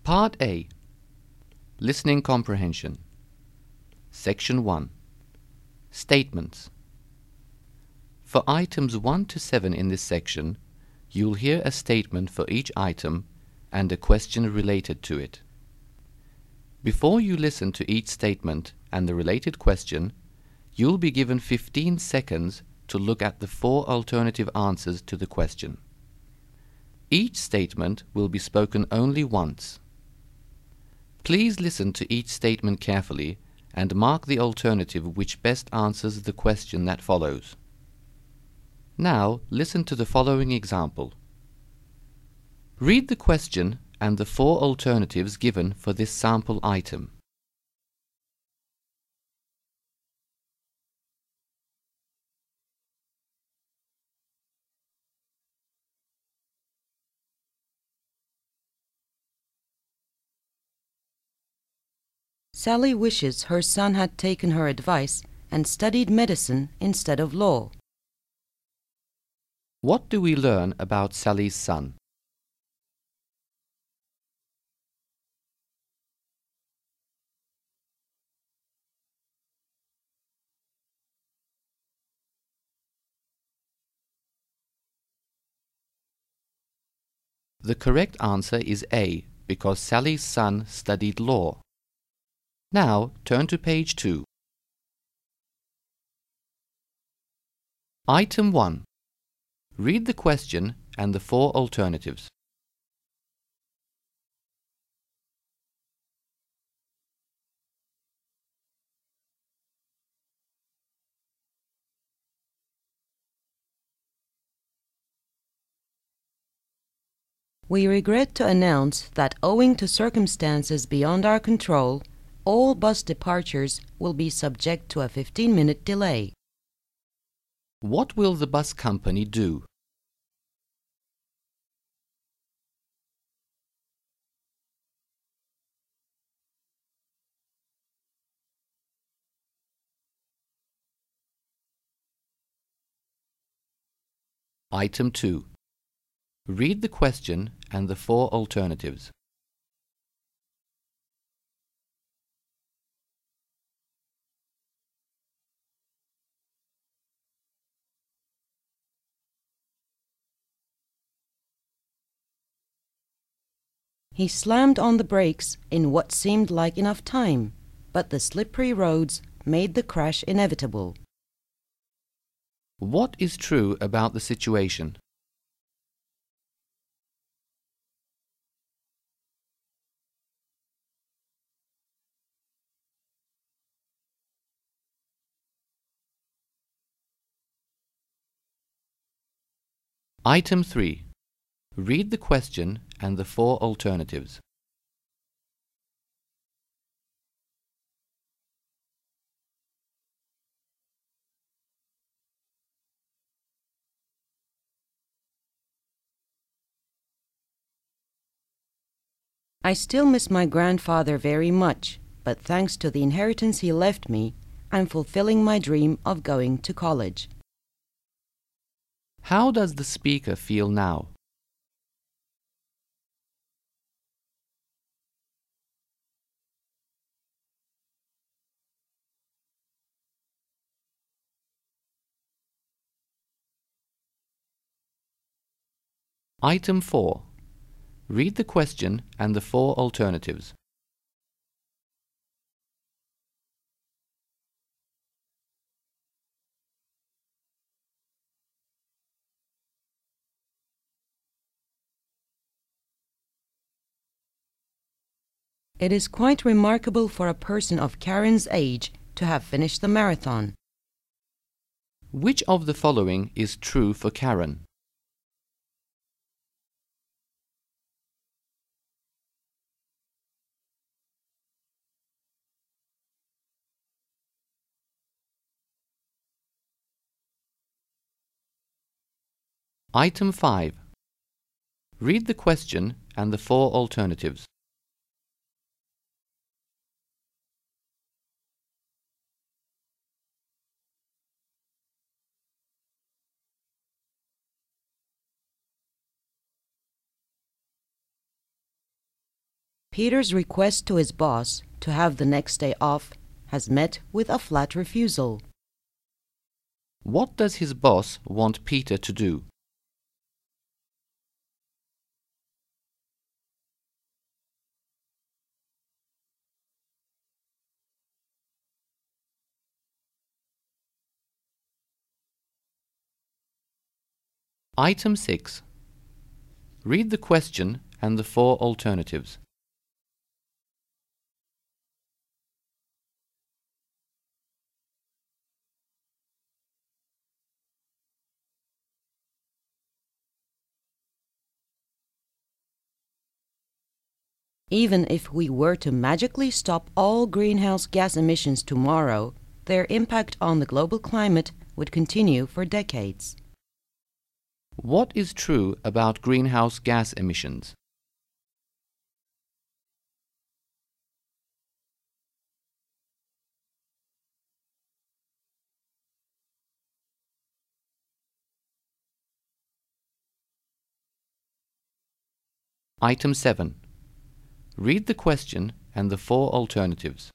Part A. Listening Comprehension. Section 1. Statements. For items 1 to 7 in this section, you'll hear a statement for each item and a question related to it. Before you listen to each statement and the related question, you'll be given 15 seconds to look at the 4 alternative answers to the question. Each statement will be spoken only once. Please listen to each statement carefully and mark the alternative which best answers the question that follows. Now listen to the following example. Read the question and the 4 alternatives given for this sample item. Sally wishes her son had taken her advice and studied medicine instead of law. What do we learn about Sally's son? The correct answer is A, because Sally's son studied law. Now turn to page 2. Item 1. Read the question and the 4 alternatives. We regret to announce that owing to circumstances beyond our control, all bus departures will be subject to a 15-minute delay. What will the bus company do? Item 2. Read the question and the 4 alternatives. He slammed on the brakes in what seemed like enough time, but the slippery roads made the crash inevitable. What is true about the situation? Item 3. Read the question and the 4 alternatives. I still miss my grandfather very much, but thanks to the inheritance he left me, I'm fulfilling my dream of going to college. How does the speaker feel now? Item 4. Read the question and the 4 alternatives. It is quite remarkable for a person of Karen's age to have finished the marathon. Which of the following is true for Karen? Item 5. Read the question and the 4 alternatives. Peter's request to his boss to have the next day off has met with a flat refusal. What does his boss want Peter to do? Item 6. Read the question and the four alternatives. Even if we were to magically stop all greenhouse gas emissions tomorrow, their impact on the global climate would continue for decades. What is true about greenhouse gas emissions? Item 7. Read the question and the four alternatives.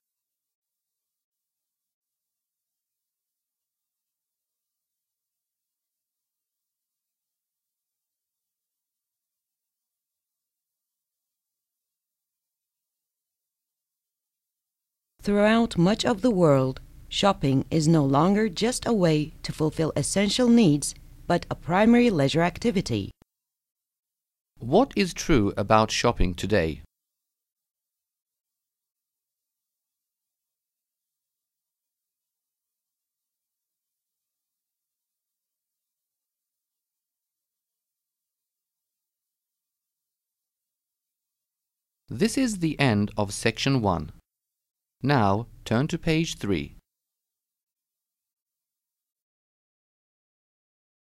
Throughout much of the world, shopping is no longer just a way to fulfill essential needs, but a primary leisure activity. What is true about shopping today? This is the end of section 1. Now turn to page 3.